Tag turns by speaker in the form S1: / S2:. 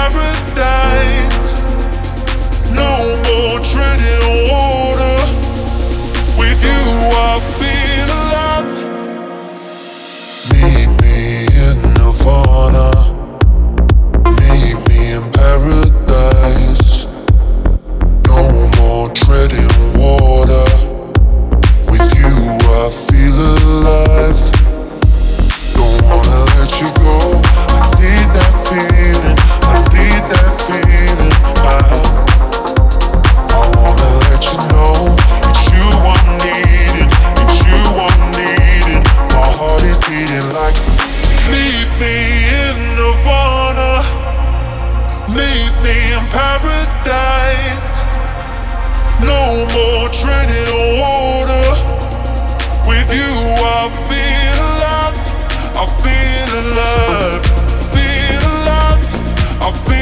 S1: paradise. No more treading water. With you I feel alive. Meet me in Nirvana. Meet me in paradise. No more treading water. With you I feel alive. Don't wanna let you go. I need that feeling. I need that feeling. I wanna let you know it's you I'm needing. It's you I'm needing. My heart is beating like. Meet me in Nirvana. Meet me in paradise. No more treading water. With you I feel alive. I feel alive. Feel alive. I feel